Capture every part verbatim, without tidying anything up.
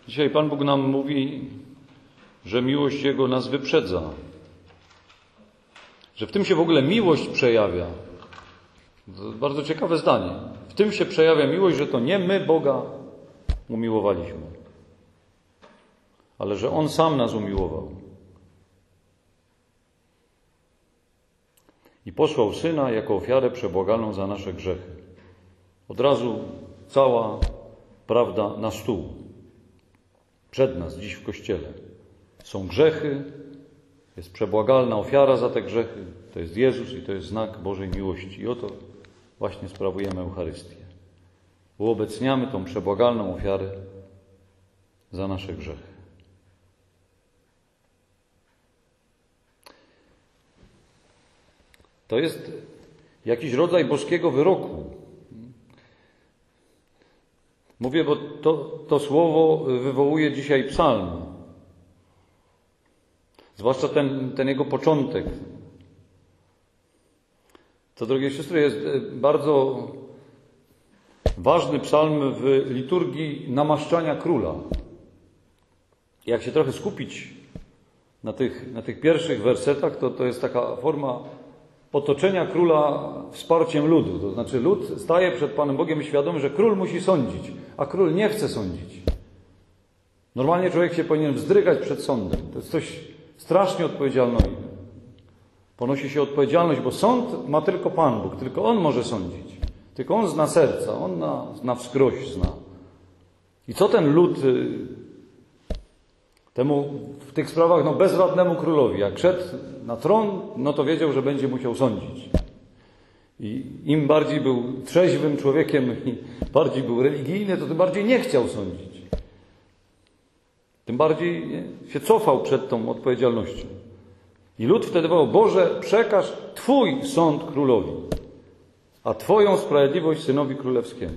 Dzisiaj Pan Bóg nam mówi, że miłość Jego nas wyprzedza. Że w tym się w ogóle miłość przejawia. To bardzo ciekawe zdanie. W tym się przejawia miłość, że to nie my Boga umiłowaliśmy, ale że On sam nas umiłował. I posłał Syna jako ofiarę przebłagalną za nasze grzechy. Od razu cała prawda na stół. Przed nas, dziś w Kościele. Są grzechy, jest przebłagalna ofiara za te grzechy. To jest Jezus i to jest znak Bożej miłości. I oto właśnie sprawujemy Eucharystię. Uobecniamy tą przebłagalną ofiarę za nasze grzechy. To jest jakiś rodzaj boskiego wyroku. Mówię, bo to, to słowo wywołuje dzisiaj psalm. Zwłaszcza ten, ten jego początek. To, drogie siostry, jest bardzo ważny psalm w liturgii namaszczania króla. Jak się trochę skupić na tych, na tych pierwszych wersetach, to, to jest taka forma otoczenia króla wsparciem ludu. To znaczy lud staje przed Panem Bogiem świadomy, że król musi sądzić, a król nie chce sądzić. Normalnie człowiek się powinien wzdrygać przed sądem. To jest coś strasznie odpowiedzialnego. Ponosi się odpowiedzialność, bo sąd ma tylko Pan Bóg, tylko On może sądzić. Tylko On zna serca, On na, na wskroś zna. I co ten lud temu w tych sprawach no, bezradnemu królowi, jak szedł na tron, no to wiedział, że będzie musiał sądzić. I im bardziej był trzeźwym człowiekiem i bardziej był religijny, to tym bardziej nie chciał sądzić. Tym bardziej nie, się cofał przed tą odpowiedzialnością. I lud wtedy wołał: Boże, przekaż Twój sąd królowi, a Twoją sprawiedliwość synowi królewskiemu.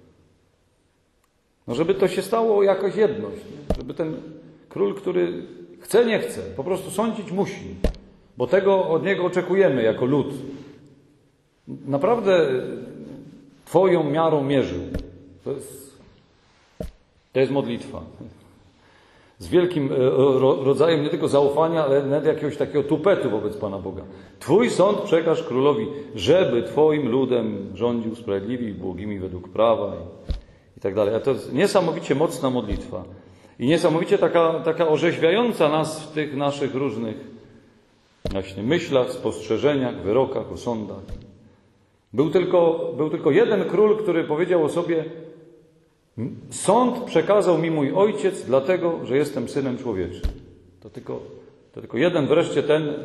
No żeby to się stało jakoś jedność. Nie? Żeby ten król, który chce, nie chce, po prostu sądzić musi. Bo tego od niego oczekujemy jako lud. Naprawdę Twoją miarą mierzył. To jest, to jest modlitwa. Z wielkim rodzajem nie tylko zaufania, ale nawet jakiegoś takiego tupetu wobec Pana Boga. Twój sąd przekaż królowi, żeby Twoim ludem rządził sprawiedliwi i błogimi według prawa i, i tak dalej. A to jest niesamowicie mocna modlitwa. I niesamowicie taka, taka orzeźwiająca nas w tych naszych różnych właśnie myślach, spostrzeżeniach, wyrokach, osądach. Był tylko, był tylko jeden król, który powiedział o sobie: sąd przekazał mi mój ojciec, dlatego, że jestem synem człowieczym. To tylko, to tylko jeden wreszcie ten, yy,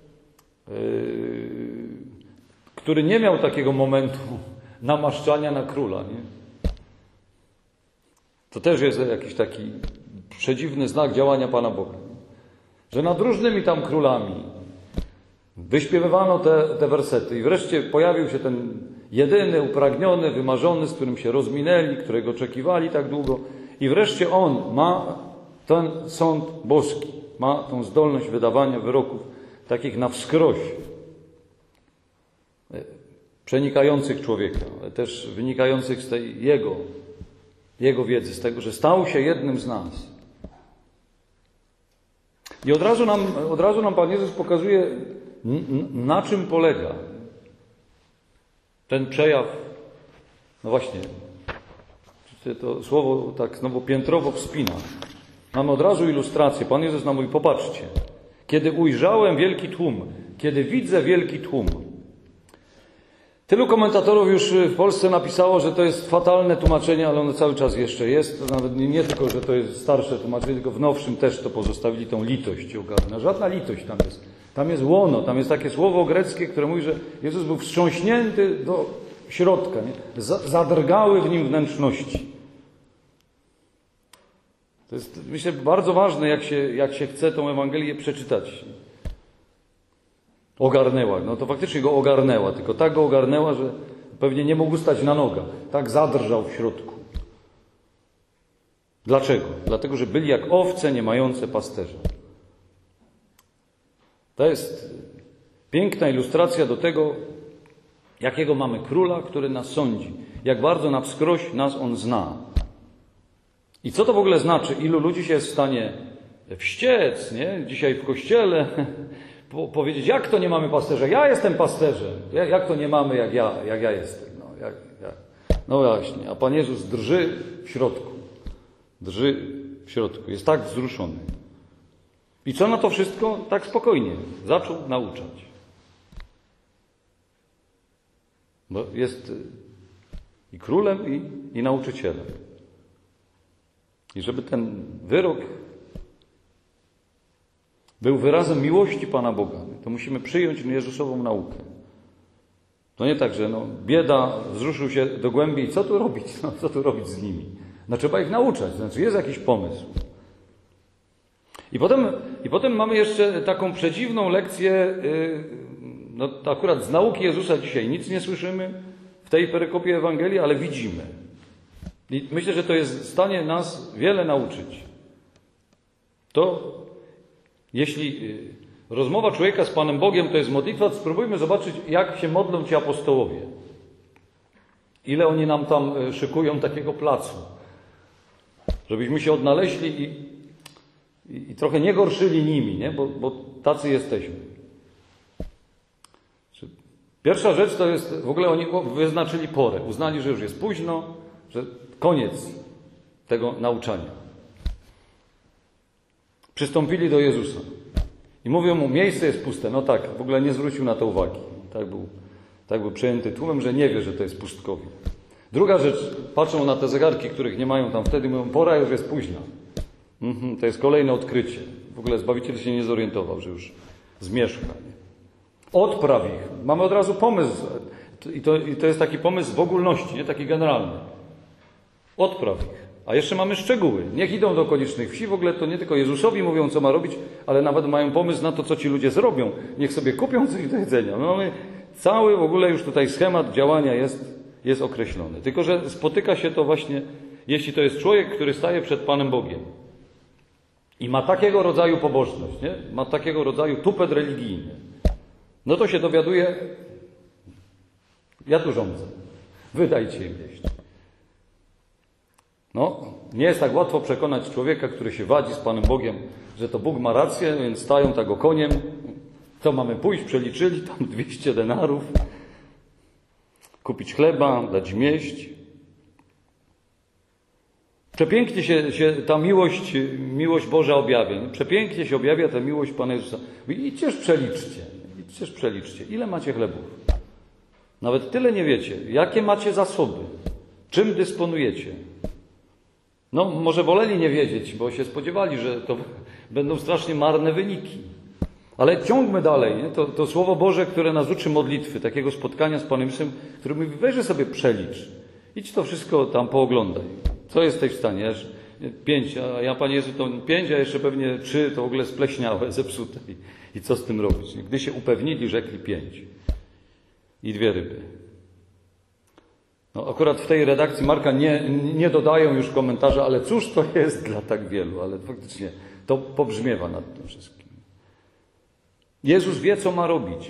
który nie miał takiego momentu namaszczania na króla. Nie? To też jest jakiś taki przedziwny znak działania Pana Boga. Że nad różnymi tam królami wyśpiewywano te, te wersety i wreszcie pojawił się ten jedyny, upragniony, wymarzony, z którym się rozminęli, którego oczekiwali tak długo. I wreszcie on ma ten sąd boski, ma tą zdolność wydawania wyroków takich na wskroś, przenikających człowieka, ale też wynikających z tej jego, jego wiedzy, z tego, że stał się jednym z nas. I od razu nam, od razu nam Pan Jezus pokazuje, na czym polega ten przejaw. No właśnie, to słowo tak znowu piętrowo wspina. Mamy od razu ilustrację. Pan Jezus nam mówi: popatrzcie, kiedy ujrzałem wielki tłum, kiedy widzę wielki tłum. Tylu komentatorów już w Polsce napisało, że to jest fatalne tłumaczenie, ale ono cały czas jeszcze jest. To nawet nie, nie tylko, że to jest starsze tłumaczenie, tylko w nowszym też to pozostawili, tą litość ogarnia. Żadna litość tam jest. Tam jest łono, tam jest takie słowo greckie, które mówi, że Jezus był wstrząśnięty do środka. Nie? Zadrgały w nim wnętrzności. To jest, myślę, bardzo ważne, jak się, jak się chce tą Ewangelię przeczytać. Ogarnęła. No to faktycznie go ogarnęła, tylko tak go ogarnęła, że pewnie nie mógł stać na nogach. Tak zadrżał w środku. Dlaczego? Dlatego, że byli jak owce nie mające pasterza. To jest piękna ilustracja do tego, jakiego mamy króla, który nas sądzi. Jak bardzo na wskroś nas on zna. I co to w ogóle znaczy? Ilu ludzi się jest w stanie wściec, nie? Dzisiaj w kościele po, powiedzieć, jak to nie mamy pasterza? Ja jestem pasterzem. Jak, jak to nie mamy, jak ja, jak ja jestem? No, jak, jak. no właśnie, a Pan Jezus drży w środku. Drży w środku. Jest tak wzruszony. I co na to wszystko? Tak spokojnie. Zaczął nauczać. Bo jest i królem, i, i nauczycielem. I żeby ten wyrok był wyrazem miłości Pana Boga, to musimy przyjąć Jezusową naukę. To nie tak, że no, bieda, wzruszył się do głębi i co tu robić? No, co tu robić z nimi? No trzeba ich nauczać, znaczy jest jakiś pomysł. I potem, i potem mamy jeszcze taką przedziwną lekcję, yy, no akurat z nauki Jezusa dzisiaj nic nie słyszymy w tej perykopie Ewangelii, ale widzimy. I myślę, że to jest w stanie nas wiele nauczyć. To jeśli rozmowa człowieka z Panem Bogiem to jest modlitwa, to spróbujmy zobaczyć, jak się modlą ci apostołowie. Ile oni nam tam szykują takiego placu. Żebyśmy się odnaleźli i, i, i trochę nie gorszyli nimi, nie? Bo, bo tacy jesteśmy. Pierwsza rzecz to jest, w ogóle oni wyznaczyli porę. Uznali, że już jest późno, że koniec tego nauczania. Przystąpili do Jezusa i mówią mu, miejsce jest puste. No tak, w ogóle nie zwrócił na to uwagi. Tak był, tak był przejęty tłumem, że nie wie, że to jest pustkowie. Druga rzecz, patrzą na te zegarki, których nie mają tam wtedy, mówią, pora już jest późna. Mhm, to jest kolejne odkrycie. W ogóle Zbawiciel się nie zorientował, że już zmierzcha. Odpraw ich. Mamy od razu pomysł. I to, i to jest taki pomysł w ogólności, nie taki generalny. Odpraw ich. A jeszcze mamy szczegóły. Niech idą do okolicznych wsi. W ogóle to nie tylko Jezusowi mówią, co ma robić, ale nawet mają pomysł na to, co ci ludzie zrobią. Niech sobie kupią coś do jedzenia. No mamy cały w ogóle już tutaj schemat działania jest, jest określony. Tylko że spotyka się to właśnie, jeśli to jest człowiek, który staje przed Panem Bogiem i ma takiego rodzaju pobożność, nie? Ma takiego rodzaju tupet religijny, no to się dowiaduje, ja tu rządzę. Wydajcie im jeść. No, nie jest tak łatwo przekonać człowieka, który się wadzi z Panem Bogiem, że to Bóg ma rację, więc stają tak koniem. To mamy pójść, przeliczyli tam dwieście denarów, kupić chleba, dać im jeść. Przepięknie się, się ta miłość, miłość Boża objawia. Przepięknie się objawia ta miłość Pana Jezusa. Idźcież przeliczcie, idźcież przeliczcie. Ile macie chlebów? Nawet tyle nie wiecie. Jakie macie zasoby? Czym dysponujecie? No, może woleli nie wiedzieć, bo się spodziewali, że to będą strasznie marne wyniki. Ale ciągmy dalej. Nie? To, to Słowo Boże, które nas uczy modlitwy, takiego spotkania z Panem Jezusem, który mówi, weź sobie przelicz. Idź to wszystko tam pooglądaj. Co jesteś w stanie? Pięć, a ja, Panie Jezu, to pięć, a jeszcze pewnie trzy, to w ogóle spleśniałe, zepsute. I, i co z tym robić? Gdy się upewnili, rzekli pięć. I dwie ryby. No, akurat w tej redakcji Marka nie, nie dodają już komentarza, ale cóż to jest dla tak wielu, ale faktycznie to pobrzmiewa nad tym wszystkim. Jezus wie, co ma robić.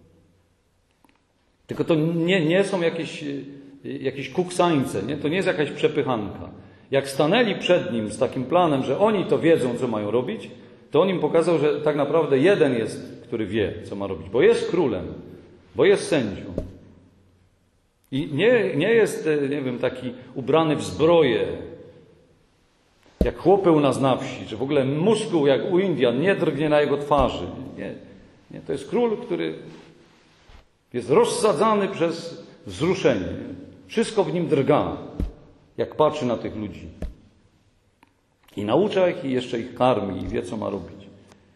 Tylko to nie, nie są jakieś, jakieś kuksańce, nie? To nie jest jakaś przepychanka. Jak stanęli przed Nim z takim planem, że oni to wiedzą, co mają robić, to On im pokazał, że tak naprawdę jeden jest, który wie, co ma robić, bo jest królem, bo jest sędzią. I nie, nie jest, nie wiem, taki ubrany w zbroję, jak chłopy u nas na wsi, że w ogóle muskuł jak u Indian nie drgnie na jego twarzy. Nie, nie, to jest król, który jest rozsadzany przez wzruszenie. Wszystko w nim drga, jak patrzy na tych ludzi. I naucza ich i jeszcze ich karmi i wie, co ma robić.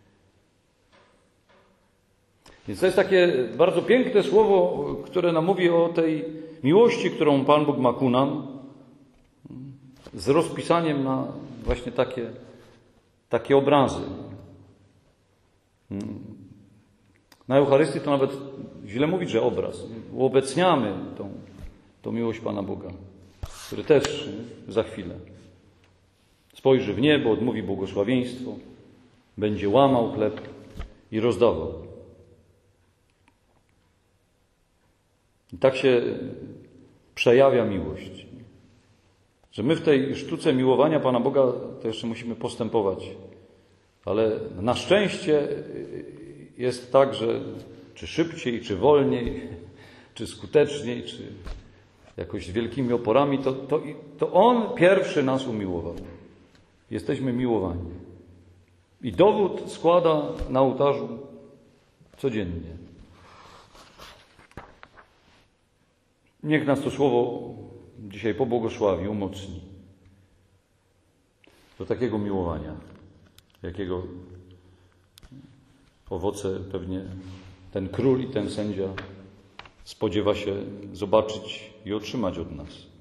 Więc to jest takie bardzo piękne słowo, które nam mówi o tej miłości, którą Pan Bóg ma ku nam, z rozpisaniem na właśnie takie, takie obrazy. Na Eucharystii to nawet źle mówić, że obraz. Uobecniamy tą, tą miłość Pana Boga, który też za chwilę spojrzy w niebo, odmówi błogosławieństwo, będzie łamał chleb i rozdawał. I tak się przejawia miłość. Że my w tej sztuce miłowania Pana Boga to jeszcze musimy postępować. Ale na szczęście jest tak, że czy szybciej, czy wolniej, czy skuteczniej, czy jakoś z wielkimi oporami, to, to, to On pierwszy nas umiłował. Jesteśmy miłowani. I dowód składa na ołtarzu codziennie. Niech nas to słowo dzisiaj pobłogosławi, umocni. Do takiego miłowania, jakiego owoce pewnie ten król i ten sędzia spodziewa się zobaczyć i otrzymać od nas.